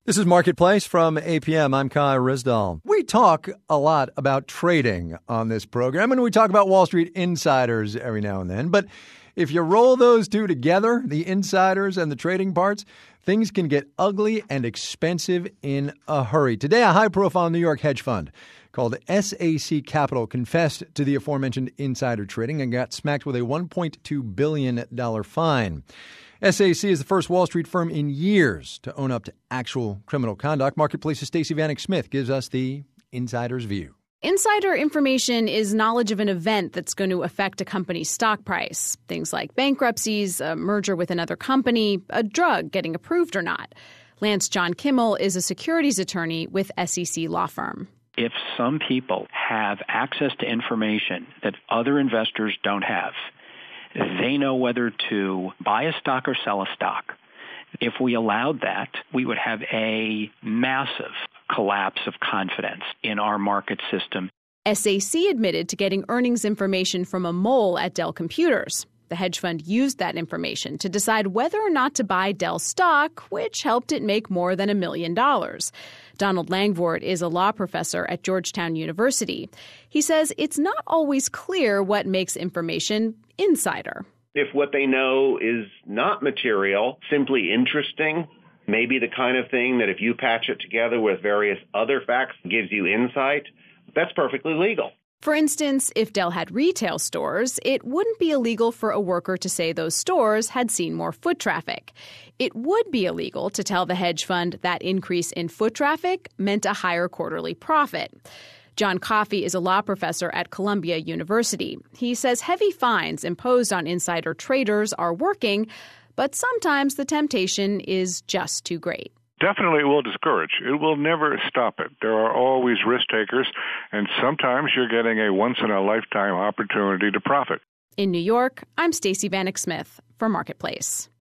This is Marketplace from APM. I'm Kai Ryssdal. We talk a lot about trading on this program, and we talk about Wall Street insiders every now and then. But if you roll those two together, the insiders and the trading parts, things can get ugly and expensive in a hurry. Today, a high-profile New York hedge fund called SAC Capital confessed to the aforementioned insider trading and got smacked with a $1.2 billion fine. SAC is the first Wall Street firm in years to own up to actual criminal conduct. Marketplace's Stacey Vanek Smith gives us the insider's view. Insider information is knowledge of an event that's going to affect a company's stock price. Things like bankruptcies, a merger with another company, a drug getting approved or not. Lance John Kimmel is a securities attorney with SEC law firm. If some people have access to information that other investors don't have, they know whether to buy a stock or sell a stock. If we allowed that, we would have a massive collapse of confidence in our market system. SAC admitted to getting earnings information from a mole at Dell Computers. The hedge fund used that information to decide whether or not to buy Dell stock, which helped it make more than $1 million. Donald Langvort is a law professor at Georgetown University. He says it's not always clear what makes information insider. If what they know is not material, simply interesting, maybe the kind of thing that if you patch it together with various other facts gives you insight, that's perfectly legal. For instance, if Dell had retail stores, it wouldn't be illegal for a worker to say those stores had seen more foot traffic. It would be illegal to tell the hedge fund that increase in foot traffic meant a higher quarterly profit. John Coffey is a law professor at Columbia University. He says heavy fines imposed on insider traders are working, but sometimes the temptation is just too great. Definitely it will discourage. It will never stop it. There are always risk takers, and sometimes you're getting a once-in-a-lifetime opportunity to profit. In New York, I'm Stacey Vanek Smith for Marketplace.